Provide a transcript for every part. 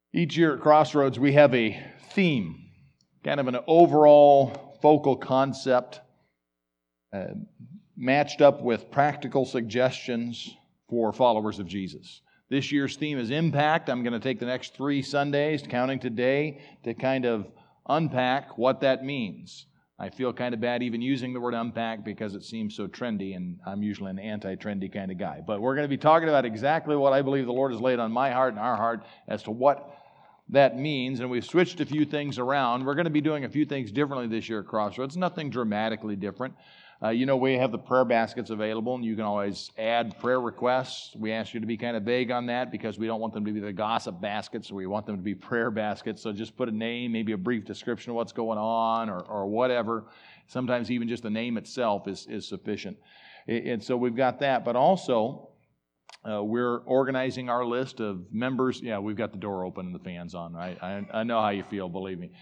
Each year at Crossroads, we have a theme, kind of an overall focal concept, matched up with practical suggestions for followers of Jesus. This year's theme is impact. I'm going to take the next 3 Sundays, counting today, to kind of unpack what that means. I feel kind of bad even using the word unpack because it seems so trendy, and I'm usually an anti-trendy kind of guy. But we're going to be talking about exactly what I believe the Lord has laid on my heart and our heart as to what that means, and we've switched a few things around. We're going to be doing a few things differently this year at Crossroads, nothing dramatically different. We have the prayer baskets available, and you can always add prayer requests. We ask you to be kind of vague on that because we don't want them to be the gossip baskets. We want them to be prayer baskets. So just put a name, maybe a brief description of what's going on or whatever. Sometimes even just the name itself is sufficient. And so we've got that. But also, we're organizing our list of members. Yeah, we've got the door open and the fans on. I know how you feel, believe me.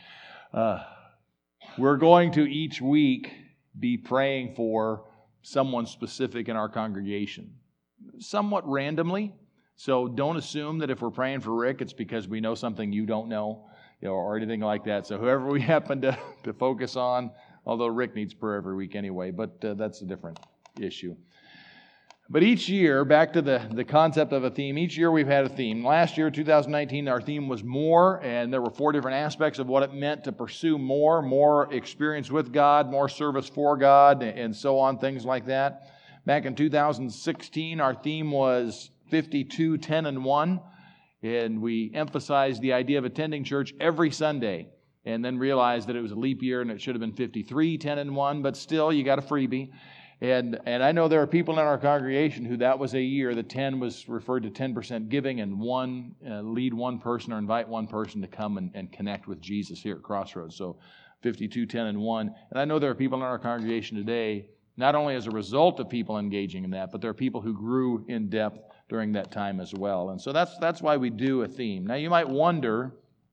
We're going to each week be praying for someone specific in our congregation, somewhat randomly. So don't assume that if we're praying for Rick, it's because we know something you don't know, or anything like that. So whoever we happen to focus on, although Rick needs prayer every week anyway, but that's a different issue. But each year, back to the concept of a theme, each year we've had a theme. Last year, 2019, our theme was more, and there were 4 different aspects of what it meant to pursue more experience with God, more service for God, and so on, things like that. Back in 2016, our theme was 52, 10, and 1, and we emphasized the idea of attending church every Sunday, and then realized that it was a leap year and it should have been 53, 10, and 1, but still, you got a freebie. And I know there are people in our congregation who that was a year. The 10 was referred to 10% giving, and lead one person or invite one person to come and connect with Jesus here at Crossroads. So 52, 10, and 1. And I know there are people in our congregation today, not only as a result of people engaging in that, but there are people who grew in depth during that time as well. And so that's why we do a theme. Now you might wonder,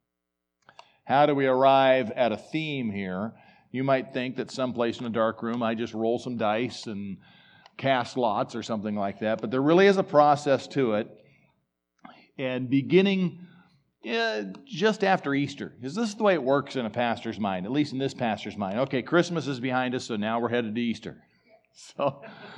how do we arrive at a theme here? You might think that someplace in a dark room I just roll some dice and cast lots or something like that, but there really is a process to it. And beginning just after Easter, because this is the way it works in a pastor's mind, at least in this pastor's mind. Okay, Christmas is behind us, so now we're headed to Easter. So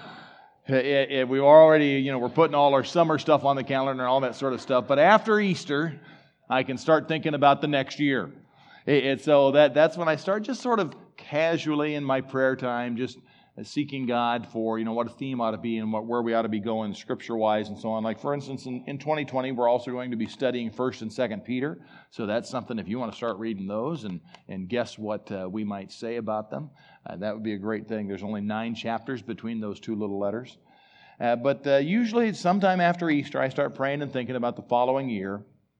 we already, we're putting all our summer stuff on the calendar and all that sort of stuff, but after Easter, I can start thinking about the next year. And so that's when I start just sort of casually in my prayer time, just seeking God for, what a theme ought to be and where we ought to be going scripture-wise and so on. Like, for instance, in 2020, we're also going to be studying 1st and 2nd Peter. So that's something, if you want to start reading those and guess what we might say about them, that would be a great thing. There's only 9 chapters between those 2 little letters. But usually sometime after Easter, I start praying and thinking about the following year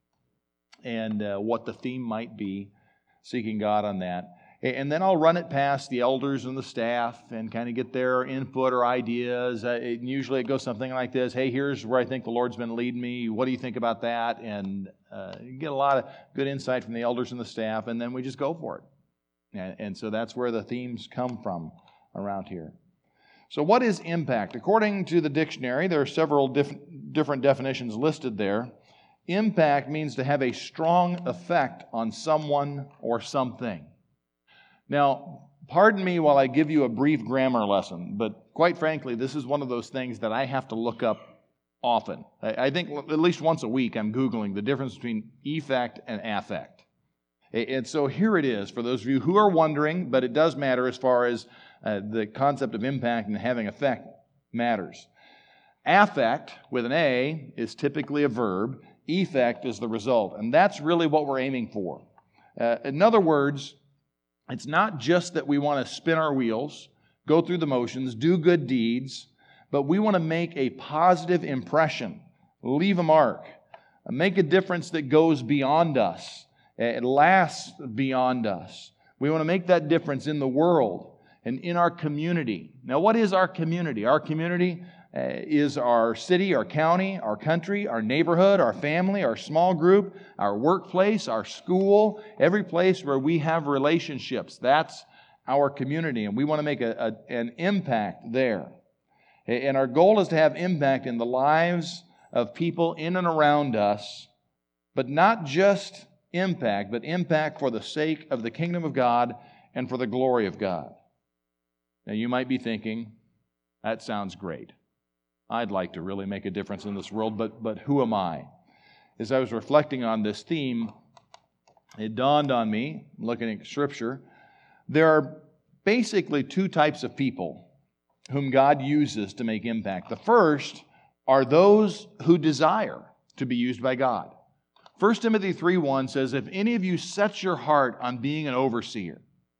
and what the theme might be, seeking God on that. And then I'll run it past the elders and the staff and kind of get their input or ideas. Usually it goes something like this: hey, here's where I think the Lord's been leading me. What do you think about that? And you get a lot of good insight from the elders and the staff, and then we just go for it. And so that's where the themes come from around here. So what is impact? According to the dictionary, there are several different definitions listed there. Impact means to have a strong effect on someone or something. Now, pardon me while I give you a brief grammar lesson, but quite frankly, this is one of those things that I have to look up often. I think at least once a week I'm Googling the difference between effect and affect. And so here it is for those of you who are wondering, but it does matter as far as the concept of impact and having effect matters. Affect, with an A, is typically a verb. Effect is the result, and that's really what we're aiming for. In other words, it's not just that we want to spin our wheels, go through the motions, do good deeds, but we want to make a positive impression, leave a mark, make a difference that goes beyond us, it lasts beyond us. We want to make that difference in the world and in our community. Now, what is our community? Our community is our city, our county, our country, our neighborhood, our family, our small group, our workplace, our school, every place where we have relationships. That's our community, and we want to make an impact there. And our goal is to have impact in the lives of people in and around us But not just impact, but impact for the sake of the kingdom of God and for the glory of God. Now you might be thinking, that sounds great. I'd like to really make a difference in this world, but who am I? As I was reflecting on this theme, it dawned on me, looking at Scripture, there are basically two types of people whom God uses to make impact. The first are those who desire to be used by God. 1 Timothy 3:1 says, if any of you sets your heart on being an overseer,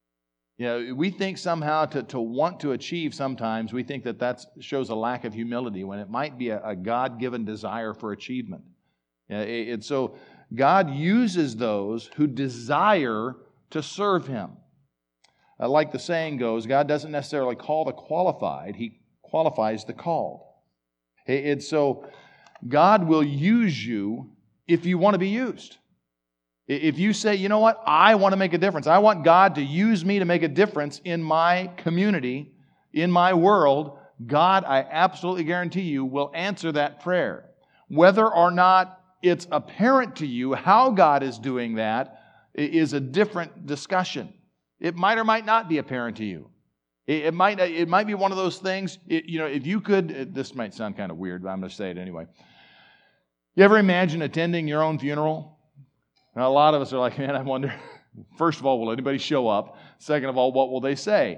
we think somehow to want to achieve sometimes, we think that shows a lack of humility when it might be a God-given desire for achievement. And so God uses those who desire to serve Him. Like the saying goes, God doesn't necessarily call the qualified, He qualifies the called. And so God will use you if you want to be used. If you say, you know what, I want to make a difference. I want God to use me to make a difference in my community, in my world. God, I absolutely guarantee you, will answer that prayer. Whether or not it's apparent to you how God is doing that is a different discussion. It might or might not be apparent to you. It might be one of those things, if you could, this might sound kind of weird, but I'm going to say it anyway. You ever imagine attending your own funeral? Now, a lot of us are like, man, I wonder, first of all, will anybody show up? Second of all, what will they say?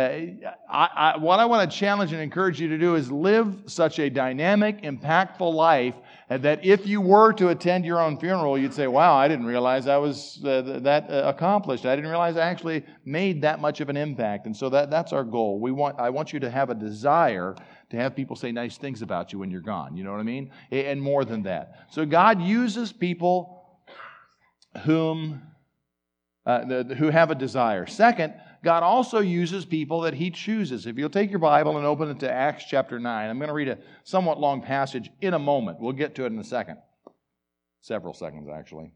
What I want to challenge and encourage you to do is live such a dynamic, impactful life that if you were to attend your own funeral, you'd say, wow, I didn't realize I was that accomplished. I didn't realize I actually made that much of an impact. And so that's our goal. I want you to have a desire to have people say nice things about you when you're gone. You know what I mean? And more than that. So God uses people who have a desire. Second, God also uses people that He chooses. If you'll take your Bible and open it to Acts chapter 9, I'm going to read a somewhat long passage in a moment. We'll get to it in a second. Several seconds, actually.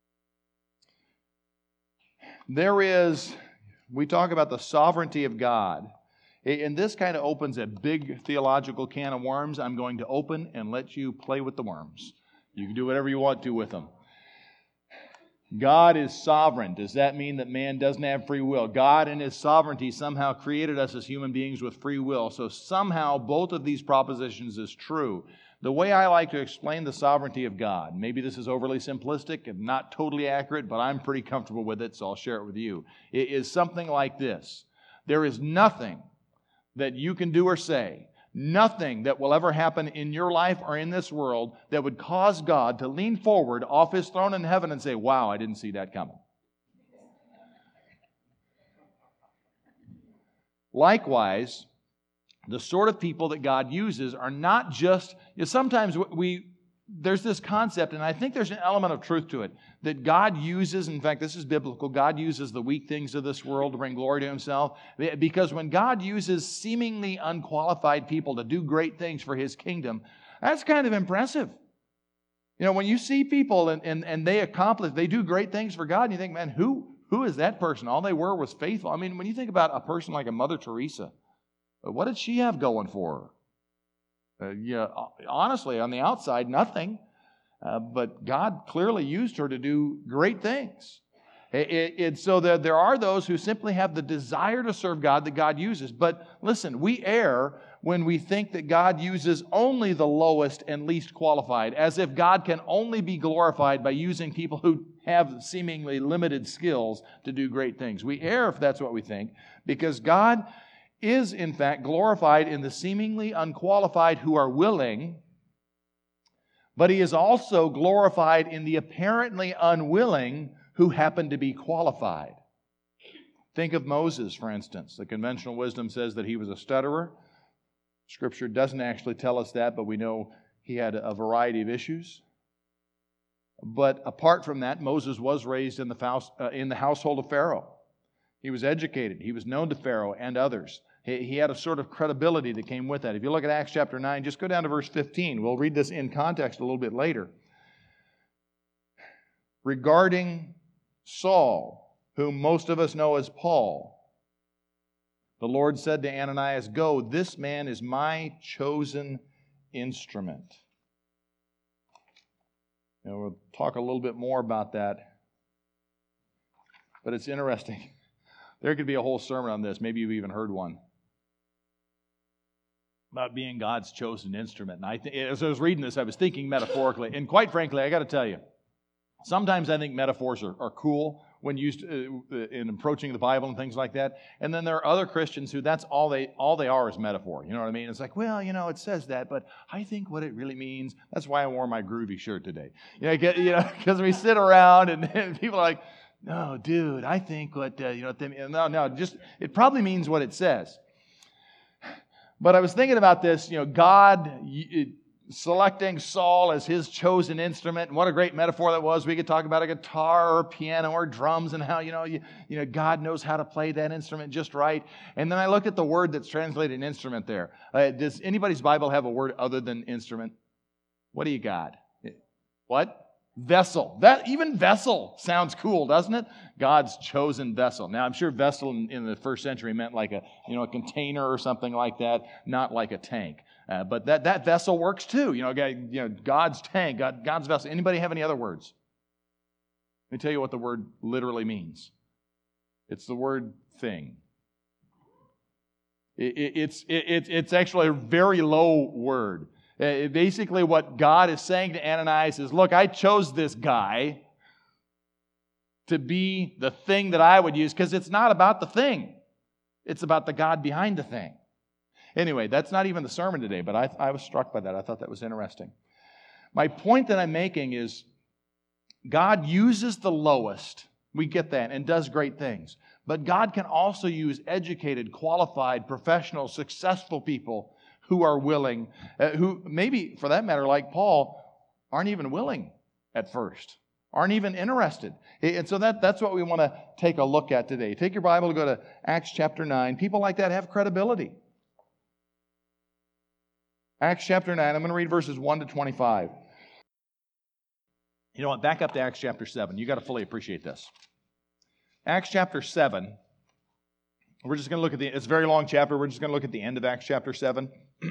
We talk about the sovereignty of God. And this kind of opens a big theological can of worms. I'm going to open and let you play with the worms. You can do whatever you want to with them. God is sovereign. Does that mean that man doesn't have free will? God in His sovereignty somehow created us as human beings with free will. So somehow both of these propositions is true. The way I like to explain the sovereignty of God, maybe this is overly simplistic and not totally accurate, but I'm pretty comfortable with it, so I'll share it with you. It is something like this. There is nothing that you can do or say, nothing that will ever happen in your life or in this world that would cause God to lean forward off His throne in heaven and say, wow, I didn't see that coming. Likewise, the sort of people that God uses are not just, sometimes there's this concept, and I think there's an element of truth to it, that God uses, in fact, this is biblical, God uses the weak things of this world to bring glory to Himself. Because when God uses seemingly unqualified people to do great things for His kingdom, that's kind of impressive. When you see people and they do great things for God, and you think, man, who is that person? All they were was faithful. I mean, when you think about a person like a Mother Teresa, what did she have going for her? Honestly, on the outside, nothing. But God clearly used her to do great things. So there are those who simply have the desire to serve God that God uses. But listen, we err when we think that God uses only the lowest and least qualified, as if God can only be glorified by using people who have seemingly limited skills to do great things. We err if that's what we think, because God is, in fact, glorified in the seemingly unqualified who are willing, but He is also glorified in the apparently unwilling who happen to be qualified. Think of Moses, for instance. The conventional wisdom says that he was a stutterer. Scripture doesn't actually tell us that, but we know he had a variety of issues. But apart from that, Moses was raised in the household of Pharaoh. He was educated. He was known to Pharaoh and others. He had a sort of credibility that came with that. If you look at Acts chapter 9, just go down to verse 15. We'll read this in context a little bit later. Regarding Saul, whom most of us know as Paul, the Lord said to Ananias, "Go, this man is my chosen instrument." We'll talk a little bit more about that. But it's interesting. There could be a whole sermon on this. Maybe you've even heard one. About being God's chosen instrument. And as I was reading this, I was thinking metaphorically. And quite frankly, I got to tell you, sometimes I think metaphors are cool when used in approaching the Bible and things like that. And then there are other Christians who that's all they are is metaphor. You know what I mean? It's like, well, it says that, but I think what it really means. That's why I wore my groovy shirt today. Because we sit around and people are like, no, dude, I think what just it probably means what it says. But I was thinking about this, God selecting Saul as his chosen instrument, and what a great metaphor that was. We could talk about a guitar or piano or drums and how, God knows how to play that instrument just right. And then I looked at the word that's translated instrument there. Does anybody's Bible have a word other than instrument? What do you got? What? Vessel. Even vessel sounds cool, doesn't it? God's chosen vessel. Now, I'm sure vessel in the first century meant like a container or something like that, not like a tank. But that vessel works too. God's tank, God's vessel. Anybody have any other words? Let me tell you what the word literally means. It's the word thing. It's actually a very low word. Basically, what God is saying to Ananias is, look, I chose this guy to be the thing that I would use, because it's not about the thing. It's about the God behind the thing. Anyway, that's not even the sermon today, but I was struck by that. I thought that was interesting. My point that I'm making is God uses the lowest, we get that, and does great things. But God can also use educated, qualified, professional, successful people who are willing, who maybe, for that matter, like Paul, aren't even willing at first, aren't even interested. And so that's what we want to take a look at today. Take your Bible and go to Acts chapter 9. People like that have credibility. Acts chapter 9, I'm going to read verses 1 to 25. You know what? Back up to Acts chapter 7. You've got to fully appreciate this. Acts chapter 7. We're just going to look at it's a very long chapter. We're just going to look at the end of Acts chapter 7.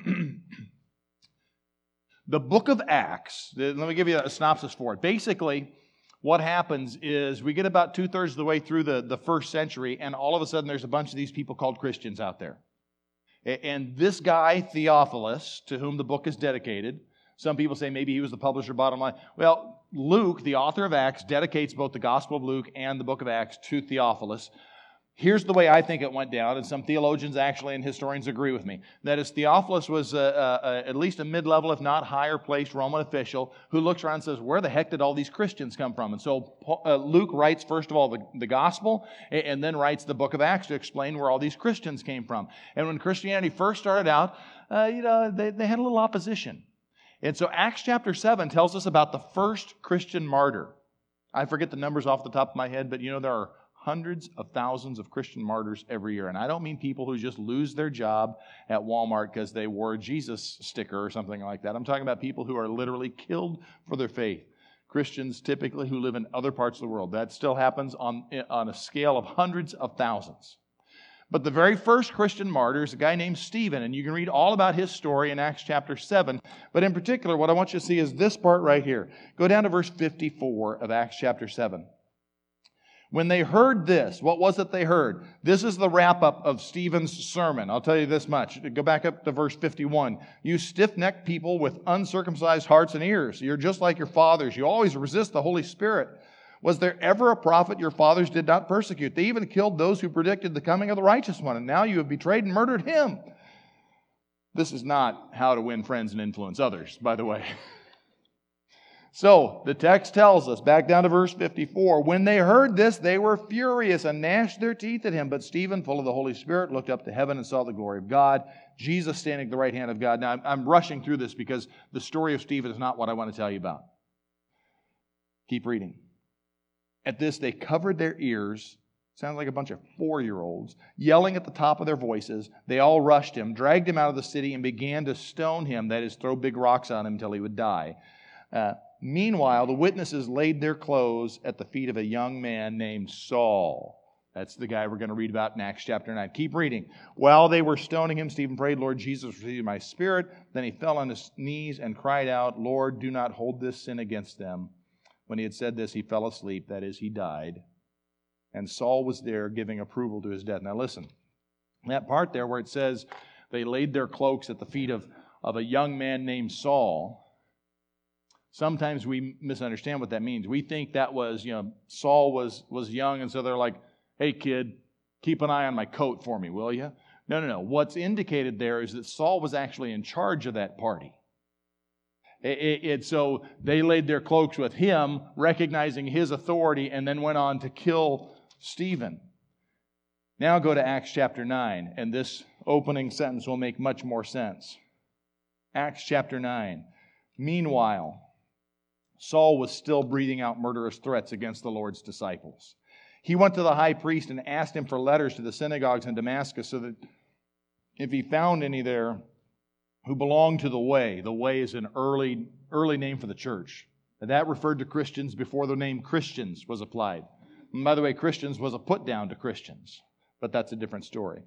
The book of Acts, let me give you a synopsis for it. Basically, what happens is we get about 2/3 of the way through the first century, and all of a sudden there's a bunch of these people called Christians out there. And this guy, Theophilus, to whom the book is dedicated, some people say maybe he was the publisher, bottom line. Well, Luke, the author of Acts, dedicates both the Gospel of Luke and the book of Acts to Theophilus. Here's the way I think it went down, and some theologians actually and historians agree with me. That is, Theophilus was at least a mid-level, if not higher-placed Roman official who looks around and says, where the heck did all these Christians come from? And so Luke writes, first of all, the Gospel, and then writes the book of Acts to explain where all these Christians came from. And when Christianity first started out, they had a little opposition. And so Acts chapter 7 tells us about the first Christian martyr. I forget the numbers off the top of my head, but there are hundreds of thousands of Christian martyrs every year. And I don't mean people who just lose their job at Walmart because they wore a Jesus sticker or something like that. I'm talking about people who are literally killed for their faith. Christians typically who live in other parts of the world. That still happens on a scale of hundreds of thousands. But the very first Christian martyr is a guy named Stephen, and you can read all about his story in Acts chapter 7. But in particular, what I want you to see is this part right here. Go down to verse 54 of Acts chapter 7. When they heard this, what was it they heard? This is the wrap-up of Stephen's sermon. I'll tell you this much. Go back up to verse 51. You stiff-necked people with uncircumcised hearts and ears. You're just like your fathers. You always resist the Holy Spirit. Was there ever a prophet your fathers did not persecute? They even killed those who predicted the coming of the righteous one, and now you have betrayed and murdered him. This is not how to win friends and influence others, by the way. So, the text tells us, back down to verse 54, when they heard this, they were furious and gnashed their teeth at him. But Stephen, full of the Holy Spirit, looked up to heaven and saw the glory of God, Jesus standing at the right hand of God. Now, I'm rushing through this because the story of Stephen is not what I want to tell you about. Keep reading. At this, they covered their ears. Sounds like a bunch of 4-year-olds, yelling at the top of their voices. They all rushed him, dragged him out of the city, and began to stone him, that is, throw big rocks on him until he would die. Meanwhile, the witnesses laid their clothes at the feet of a young man named Saul. That's the guy we're going to read about in Acts chapter 9. Keep reading. While they were stoning him, Stephen prayed, Lord Jesus, receive my spirit. Then he fell on his knees and cried out, Lord, do not hold this sin against them. When he had said this, he fell asleep, that is, he died. And Saul was there giving approval to his death. Now listen, that part there where it says they laid their cloaks at the feet of a young man named Saul, sometimes we misunderstand what that means. We think that was, Saul was young, and so they're like, hey kid, keep an eye on my coat for me, will you? No. What's indicated there is that Saul was actually in charge of that party. So they laid their cloaks with him, recognizing his authority, and then went on to kill Stephen. Now go to Acts chapter 9, and this opening sentence will make much more sense. Acts chapter 9. Meanwhile, Saul was still breathing out murderous threats against the Lord's disciples. He went to the high priest and asked him for letters to the synagogues in Damascus so that if he found any there who belonged to the way is an early name for the church. And that referred to Christians before the name Christians was applied. And by the way, Christians was a put down to Christians, but that's a different story.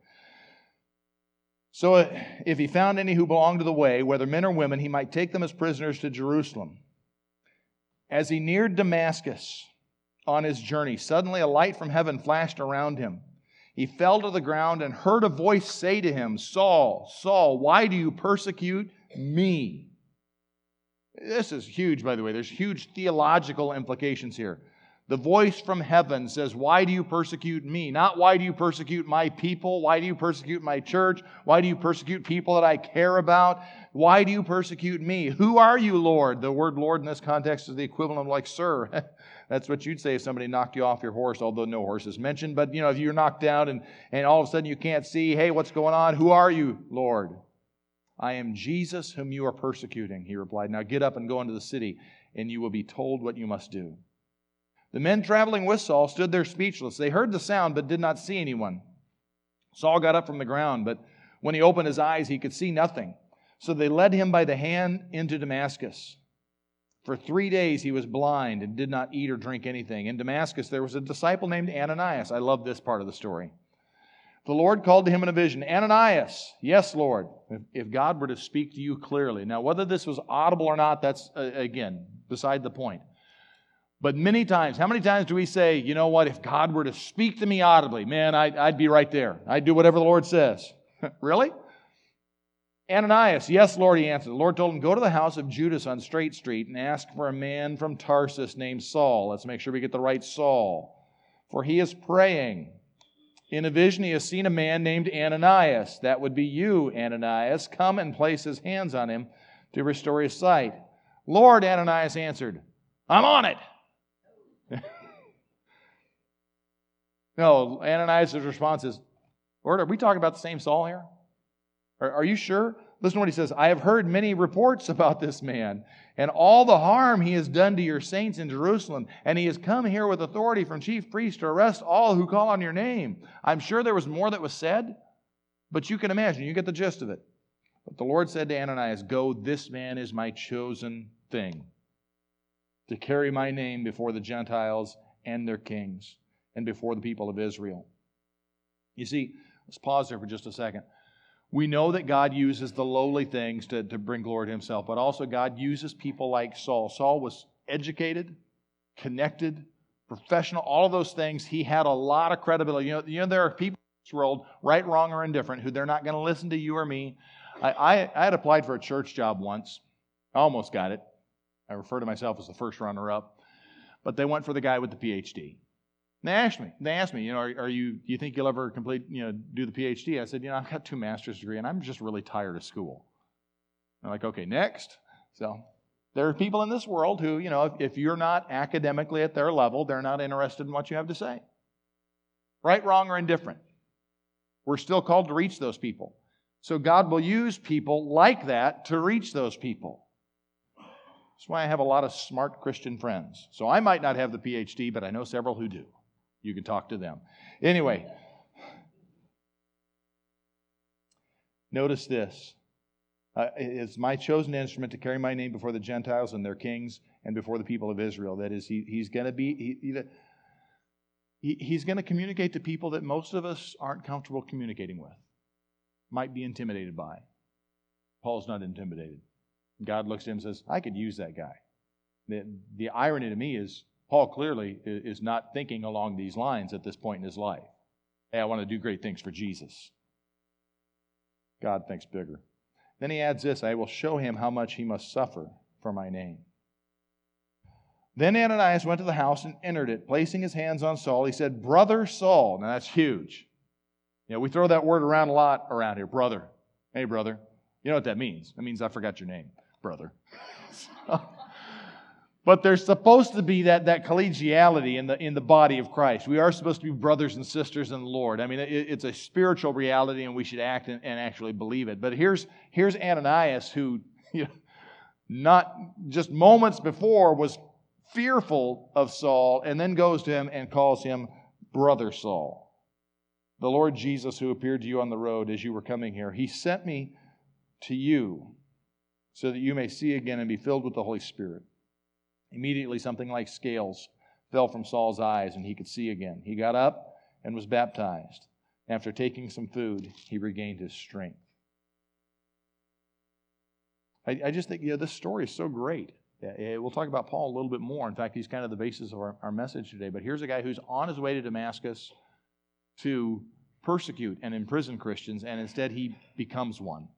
So if he found any who belonged to the way, whether men or women, he might take them as prisoners to Jerusalem. As he neared Damascus on his journey, suddenly a light from heaven flashed around him. He fell to the ground and heard a voice say to him, Saul, Saul, why do you persecute me? This is huge, by the way. There's huge theological implications here. The voice from heaven says, why do you persecute me? Not why do you persecute my people? Why do you persecute my church? Why do you persecute people that I care about? Why do you persecute me? Who are you, Lord? The word Lord in this context is the equivalent of like sir. That's what you'd say if somebody knocked you off your horse, although no horse is mentioned. But, if you're knocked down and all of a sudden you can't see, hey, what's going on? Who are you, Lord? I am Jesus whom you are persecuting, he replied. Now get up and go into the city, and you will be told what you must do. The men traveling with Saul stood there speechless. They heard the sound, but did not see anyone. Saul got up from the ground, but when he opened his eyes, he could see nothing. So they led him by the hand into Damascus. For 3 days he was blind and did not eat or drink anything. In Damascus there was a disciple named Ananias. I love this part of the story. The Lord called to him in a vision, Ananias. Yes, Lord. If God were to speak to you clearly. Now, whether this was audible or not, that's, again, beside the point. But many times, how many times do we say, you know what, if God were to speak to me audibly, man, I'd be right there. I'd do whatever the Lord says. Really? Ananias, yes, Lord, he answered. The Lord told him, go to the house of Judas on Straight Street and ask for a man from Tarsus named Saul. Let's make sure we get the right Saul. For he is praying. In a vision, he has seen a man named Ananias. That would be you, Ananias. Come and place his hands on him to restore his sight. Lord, Ananias answered, I'm on it. No, Ananias' response is, Lord, are we talking about the same Saul here? Are you sure? Listen to what he says. I have heard many reports about this man and all the harm he has done to your saints in Jerusalem. And he has come here with authority from chief priests to arrest all who call on your name. I'm sure there was more that was said, but you can imagine. You get the gist of it. But the Lord said to Ananias, go, this man is my chosen thing to carry my name before the Gentiles and their kings and before the people of Israel. You see, let's pause there for just a second. We know that God uses the lowly things to bring glory to himself, but also God uses people like Saul. Saul was educated, connected, professional, all of those things. He had a lot of credibility. There are people in this world, right, wrong, or indifferent, who they're not going to listen to you or me. I had applied for a church job once. I almost got it. I refer to myself as the first runner-up. But they went for the guy with the PhD. They asked me, do you think you'll ever complete, do the PhD? I said, I've got 2 master's degrees and I'm just really tired of school. I'm like, okay, next. So there are people in this world who, if you're not academically at their level, they're not interested in what you have to say. Right, wrong, or indifferent. We're still called to reach those people. So God will use people like that to reach those people. That's why I have a lot of smart Christian friends. So I might not have the PhD, but I know several who do. You can talk to them. Anyway, notice this. It's my chosen instrument to carry my name before the Gentiles and their kings and before the people of Israel. That is, he's going to be... He's going to communicate to people that most of us aren't comfortable communicating with. Might be intimidated by. Paul's not intimidated. God looks at him and says, I could use that guy. The irony to me is Paul clearly is not thinking along these lines at this point in his life. Hey, I want to do great things for Jesus. God thinks bigger. Then he adds this, I will show him how much he must suffer for my name. Then Ananias went to the house and entered it. Placing his hands on Saul, he said, Brother Saul. Now that's huge. We throw that word around a lot around here. Brother. Hey, brother. You know what that means? That means I forgot your name, brother. But there's supposed to be that collegiality in the body of Christ. We are supposed to be brothers and sisters in the Lord. I mean, it's a spiritual reality, and we should act and actually believe it. But here's Ananias, who not just moments before was fearful of Saul, and then goes to him and calls him Brother Saul. The Lord Jesus, who appeared to you on the road as you were coming here, he sent me to you so that you may see again and be filled with the Holy Spirit. Immediately something like scales fell from Saul's eyes and he could see again. He got up and was baptized. After taking some food, he regained his strength. I just think, this story is so great. We'll talk about Paul a little bit more. In fact, he's kind of the basis of our message today. But here's a guy who's on his way to Damascus to persecute and imprison Christians, and instead he becomes one.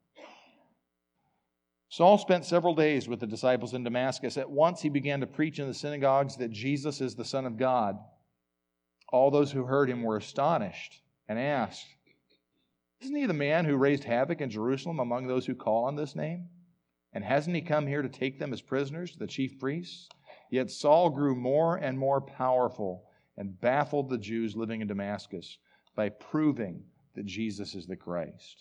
Saul spent several days with the disciples in Damascus. At once he began to preach in the synagogues that Jesus is the Son of God. All those who heard him were astonished and asked, Isn't he the man who raised havoc in Jerusalem among those who call on this name? And hasn't he come here to take them as prisoners to the chief priests? Yet Saul grew more and more powerful and baffled the Jews living in Damascus by proving that Jesus is the Christ.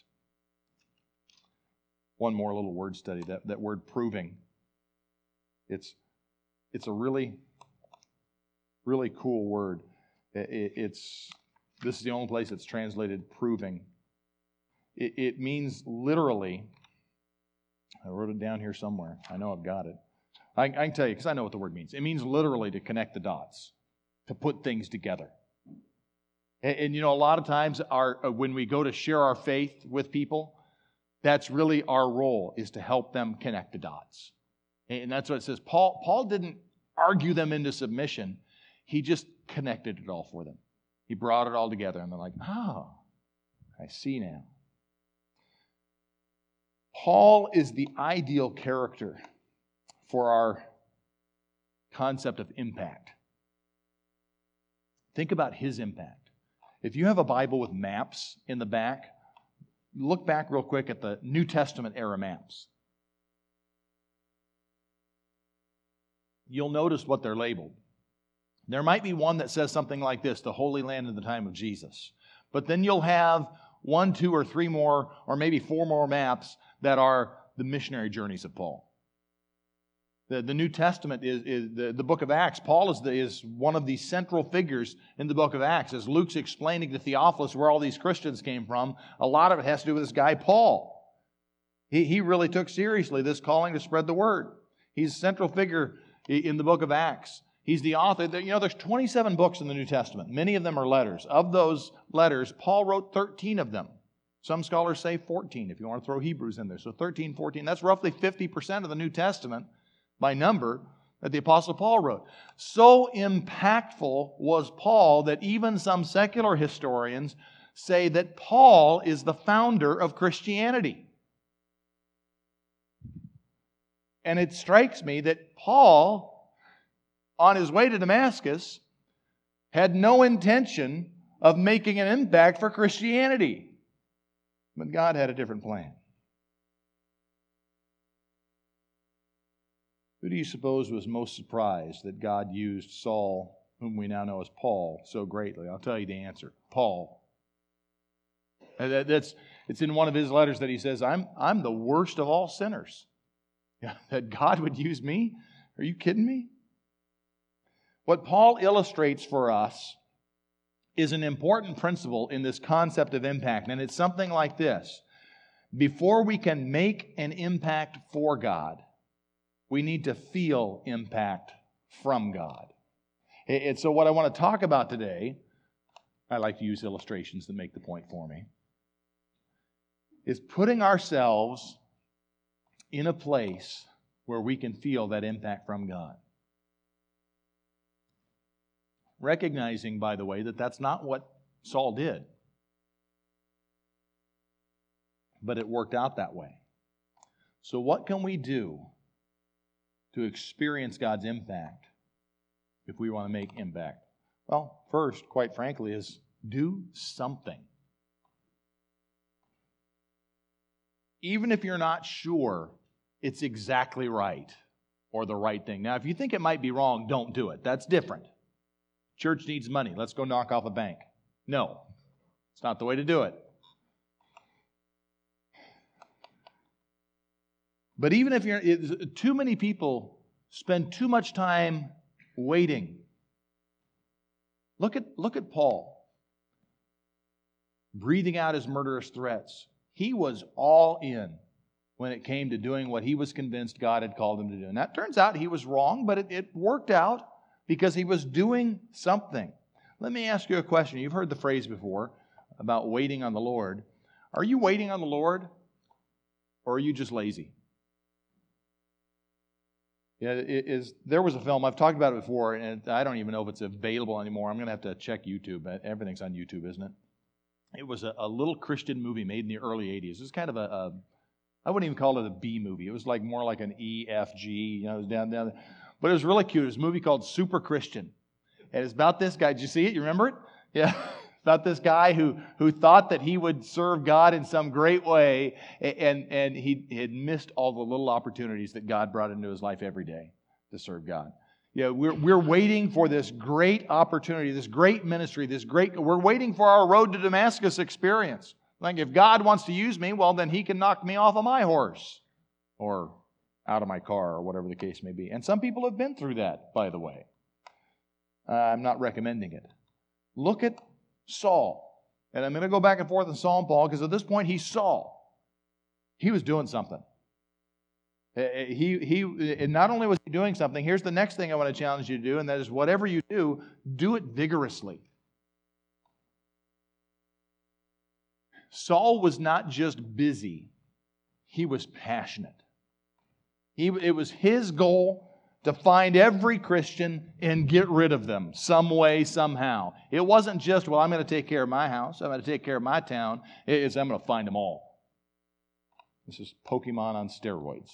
One more little word study, that word proving. It's a really, really cool word. This is the only place it's translated proving. It means literally, I wrote it down here somewhere. I know I've got it. I can tell you because I know what the word means. It means literally to connect the dots, to put things together. And a lot of times when we go to share our faith with people, that's really our role, is to help them connect the dots. And that's what it says. Paul didn't argue them into submission. He just connected it all for them. He brought it all together, and they're like, oh, I see now. Paul is the ideal character for our concept of impact. Think about his impact. If you have a Bible with maps in the back, look back real quick at the New Testament era maps. You'll notice what they're labeled. There might be one that says something like this, the Holy Land in the time of Jesus. But then you'll have 1, 2, or 3 more, or maybe 4 more maps that are the missionary journeys of Paul. The New Testament is the book of Acts. Paul is one of the central figures in the book of Acts. As Luke's explaining to Theophilus where all these Christians came from, a lot of it has to do with this guy, Paul. He really took seriously this calling to spread the word. He's a central figure in the book of Acts. He's the author. There's 27 books in the New Testament. Many of them are letters. Of those letters, Paul wrote 13 of them. Some scholars say 14, if you want to throw Hebrews in there. So 13, 14. That's roughly 50% of the New Testament by number that the Apostle Paul wrote. So impactful was Paul that even some secular historians say that Paul is the founder of Christianity. And it strikes me that Paul, on his way to Damascus, had no intention of making an impact for Christianity. But God had a different plan. Who do you suppose was most surprised that God used Saul, whom we now know as Paul, so greatly? I'll tell you the answer. Paul. It's in one of his letters that he says, I'm the worst of all sinners. That God would use me? Are you kidding me? What Paul illustrates for us is an important principle in this concept of impact, and it's something like this. Before we can make an impact for God, we need to feel impact from God. And so what I want to talk about today, I like to use illustrations that make the point for me, is putting ourselves in a place where we can feel that impact from God. recognizing, by the way, that that's not what Saul did. But it worked out that way. So what can we do to experience God's impact if we want to make impact? Well, first, quite frankly, is do something. Even if you're not sure it's exactly right or the right thing. Now, if you think it might be wrong, don't do it. That's different. Church needs money. Let's go knock off a bank. No, it's not the way to do it. But even if too many people spend too much time waiting. Look at Paul, breathing out his murderous threats. He was all in when it came to doing what he was convinced God had called him to do. And that turns out he was wrong, but it worked out because he was doing something. Let me ask you a question. You've heard the phrase before about waiting on the Lord. Are you waiting on the Lord, or are you just lazy? Yeah, there was a film, I've talked about it before, and I don't even know if it's available anymore. I'm going to have to check YouTube. Everything's on YouTube, isn't it? It was a little Christian movie made in the early 80s. It was kind of I wouldn't even call it a B movie. It was like more like an E, F, G, it was down. But it was really cute. It was a movie called Super Christian. And it's about this guy. Did you see it? You remember it? Yeah. About this guy who thought that he would serve God in some great way, and he had missed all the little opportunities that God brought into his life every day to serve God. Yeah, we're waiting for this great opportunity, this great ministry, we're waiting for our road to Damascus experience. Like, if God wants to use me, well, then He can knock me off of my horse or out of my car or whatever the case may be. And some people have been through that, by the way. I'm not recommending it. Look at Saul. And I'm going to go back and forth on Saul and Paul because at this point he's Saul. He was doing something. And not only was he doing something, here's the next thing I want to challenge you to do, and that is whatever you do it vigorously. Saul was not just busy, he was passionate. It was his goal to find every Christian and get rid of them some way, somehow. It wasn't just, well, I'm going to take care of my house, I'm going to take care of my town. It's, I'm going to find them all. This is Pokemon on steroids.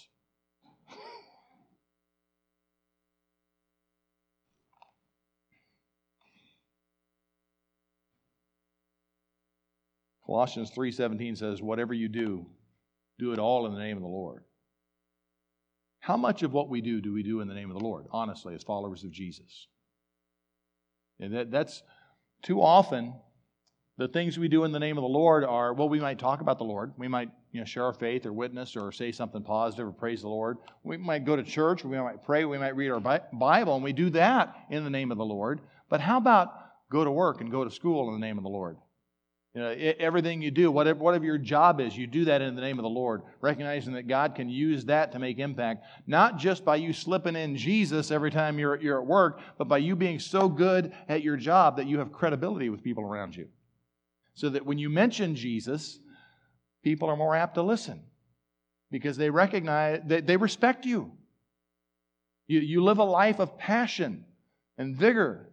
Colossians 3:17 says, whatever you do it all in the name of the Lord. How much of what we do we do in the name of the Lord, honestly, as followers of Jesus? And that's too often, the things we do in the name of the Lord are, well, we might talk about the Lord. We might share our faith or witness or say something positive or praise the Lord. We might go to church, we might pray, we might read our Bible, and we do that in the name of the Lord. But how about go to work and go to school in the name of the Lord? Everything you do, whatever your job is, you do that in the name of the Lord, recognizing that God can use that to make impact, not just by you slipping in Jesus every time you're at work, but by you being so good at your job that you have credibility with people around you. So that when you mention Jesus, people are more apt to listen because they recognize that they respect you. You live a life of passion and vigor.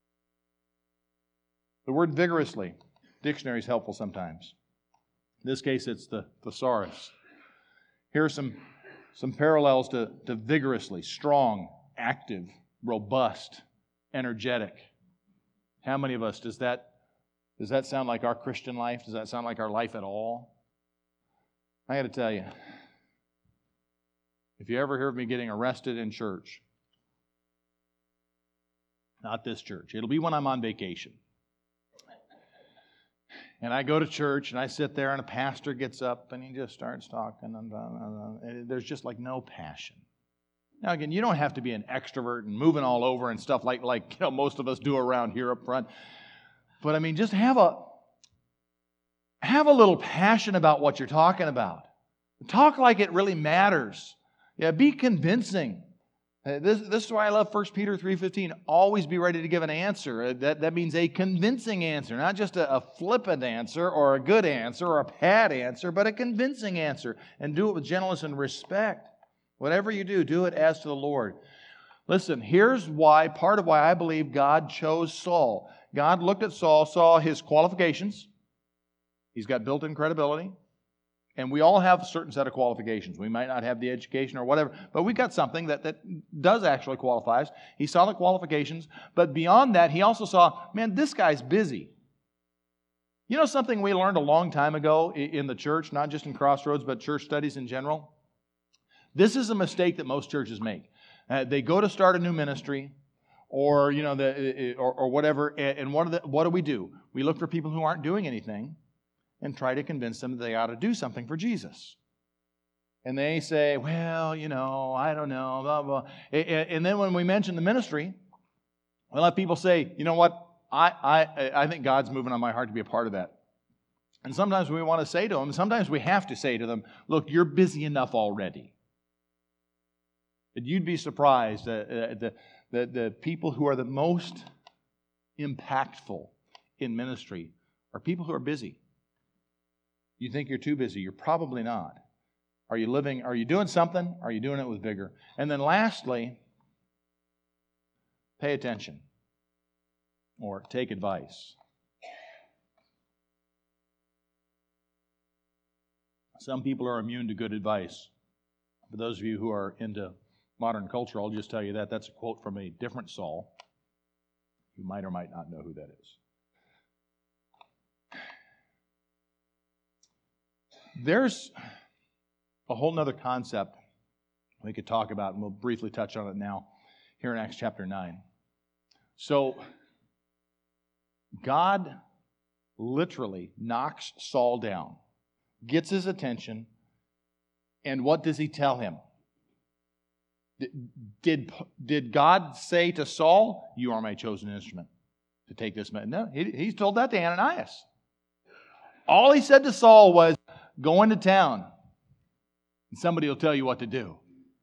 The word vigorously, dictionary is helpful sometimes. In this case, it's the thesaurus. Here are some parallels to vigorously: strong, active, robust, energetic. How many of us does that sound like our Christian life? Does that sound like our life at all? I got to tell you, if you ever hear of me getting arrested in church, not this church, it'll be when I'm on vacation. And I go to church and I sit there and a pastor gets up and he just starts talking and there's just like no passion. Now again, you don't have to be an extrovert and moving all over and stuff like most of us do around here up front. But I mean, just have a little passion about what you're talking about. Talk like it really matters. Yeah, be convincing. This is why I love 1 Peter 3:15. Always be ready to give an answer. That means a convincing answer, not just a flippant answer or a good answer or a pat answer, but a convincing answer. And do it with gentleness and respect. Whatever you do it as to the Lord. Listen, here's why, part of why I believe God chose Saul. God looked at Saul, saw his qualifications. He's got built-in credibility. And we all have a certain set of qualifications. We might not have the education or whatever, but we've got something that does actually qualify us. He saw the qualifications, but beyond that, he also saw, man, this guy's busy. You know something we learned a long time ago in the church, not just in Crossroads, but church studies in general? This is a mistake that most churches make. They go to start a new ministry, or or whatever, and what do? We look for people who aren't doing anything and try to convince them that they ought to do something for Jesus. And they say, well, I don't know, blah, blah. And then when we mention the ministry, we'll have people say, you know what, I think God's moving on my heart to be a part of that. And sometimes we want to say to them, sometimes we have to say to them, look, you're busy enough already. But you'd be surprised that the people who are the most impactful in ministry are people who are busy. You think you're too busy. You're probably not. Are you doing something? Are you doing it with vigor? And then lastly, pay attention or take advice. Some people are immune to good advice. For those of you who are into modern culture, I'll just tell you that that's a quote from a different Saul. You might or might not know who that is. There's a whole other concept we could talk about, and we'll briefly touch on it now here in Acts chapter 9. So, God literally knocks Saul down, gets his attention, and what does he tell him? Did God say to Saul, you are my chosen instrument to take this man? No, he's told that to Ananias. All he said to Saul was, go into town and somebody will tell you what to do.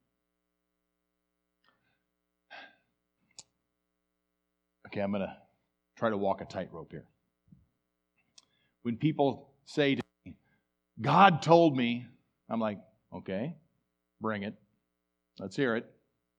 Okay, I'm going to try to walk a tightrope here. When people say to me, God told me, I'm like, okay, bring it. Let's hear it.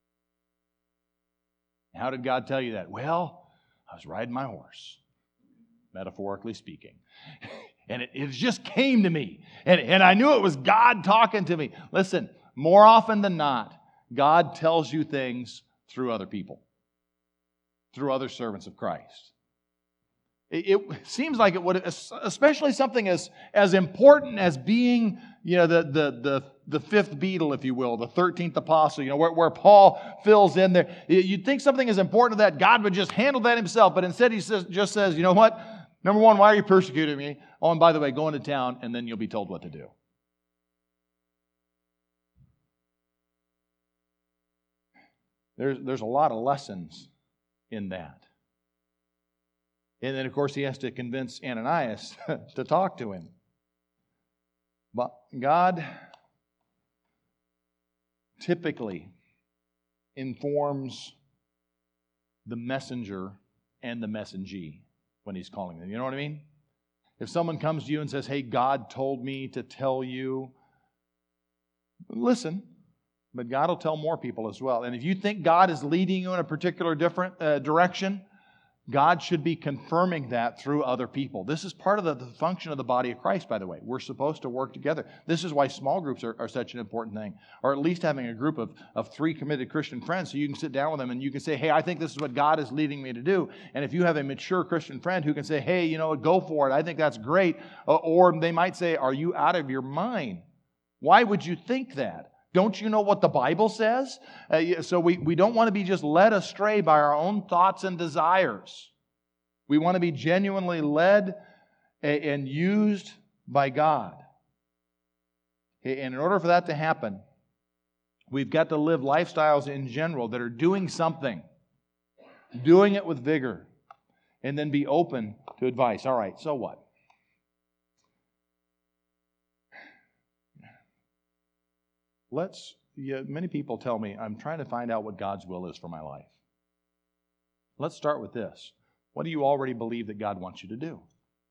How did God tell you that? Well, I was riding my horse, metaphorically speaking. And it just came to me. And I knew it was God talking to me. Listen, more often than not, God tells you things through other people, through other servants of Christ. It seems like it would, especially something as important as being, the fifth beetle, if you will, the 13th apostle, where Paul fills in there. You'd think something as important as that, God would just handle that himself. But instead, he just says, you know what? Number one, why are you persecuting me? Oh, and by the way, go into town, and then you'll be told what to do. There's a lot of lessons in that. And then, of course, he has to convince Ananias to talk to him. But God typically informs the messenger and the messengee when he's calling them. You know what I mean? If someone comes to you and says, hey, God told me to tell you, listen, but God will tell more people as well. And if you think God is leading you in a particular different direction, God should be confirming that through other people. This is part of the function of the body of Christ, by the way. We're supposed to work together. This is why small groups are such an important thing. Or at least having a group of 3 committed Christian friends so you can sit down with them and you can say, hey, I think this is what God is leading me to do. And if you have a mature Christian friend who can say, hey, go for it. I think that's great. Or they might say, are you out of your mind? Why would you think that? Don't you know what the Bible says? So we don't want to be just led astray by our own thoughts and desires. We want to be genuinely led and used by God. And in order for that to happen, we've got to live lifestyles in general that are doing something, doing it with vigor, and then be open to advice. All right, so what? Many people tell me, I'm trying to find out what God's will is for my life. Let's start with this. What do you already believe that God wants you to do?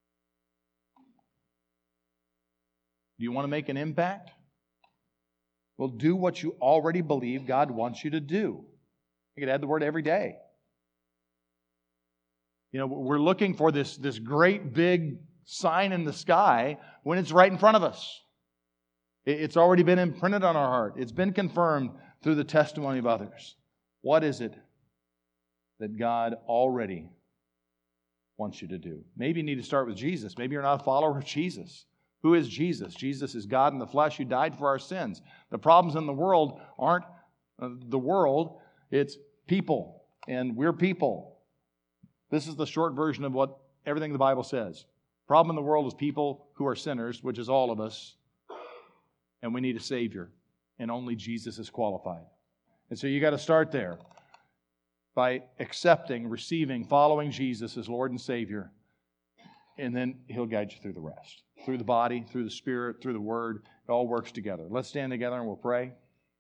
Do you want to make an impact? Well, do what you already believe God wants you to do. You could add the word every day. You know, we're looking for this great big sign in the sky when it's right in front of us. It's already been imprinted on our heart. It's been confirmed through the testimony of others. What is it that God already wants you to do? Maybe you need to start with Jesus. Maybe you're not a follower of Jesus. Who is Jesus? Jesus is God in the flesh who died for our sins. The problems in the world aren't the world, it's people. And we're people. This is the short version of what everything the Bible says. Problem in the world is people who are sinners, which is all of us. And we need a Savior. And only Jesus is qualified. And so you got to start there by accepting, receiving, following Jesus as Lord and Savior. And then He'll guide you through the rest. Through the body, through the Spirit, through the Word. It all works together. Let's stand together and we'll pray.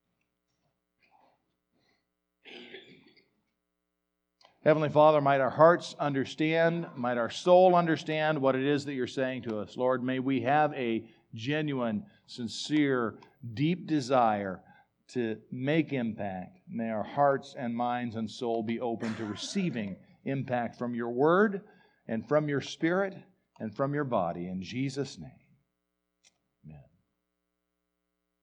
Heavenly Father, might our hearts understand, might our soul understand what it is that You're saying to us. Lord, may we have a genuine, sincere, deep desire to make impact. May our hearts and minds and soul be open to receiving impact from Your Word and from Your Spirit and from Your body. In Jesus' name.